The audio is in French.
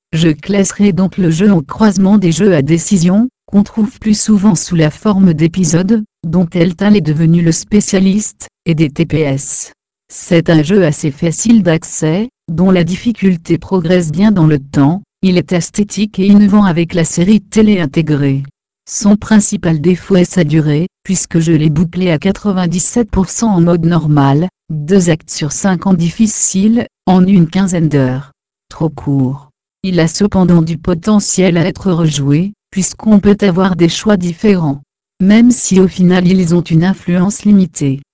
Je classerai donc le jeu au croisement des jeux à décision, qu'on trouve plus souvent sous la forme d'épisodes, dont Telltale est devenu le spécialiste, et des TPS. C'est un jeu assez facile d'accès, dont la difficulté progresse bien dans le temps. Il est esthétique et innovant avec la série télé intégrée. Son principal défaut est sa durée, puisque je l'ai bouclé à 97% en mode normal, 2 actes sur 5 en difficile, en une quinzaine d'heures. Trop court. Il a cependant du potentiel à être rejoué, puisqu'on peut avoir des choix différents. Même si au final ils ont une influence limitée.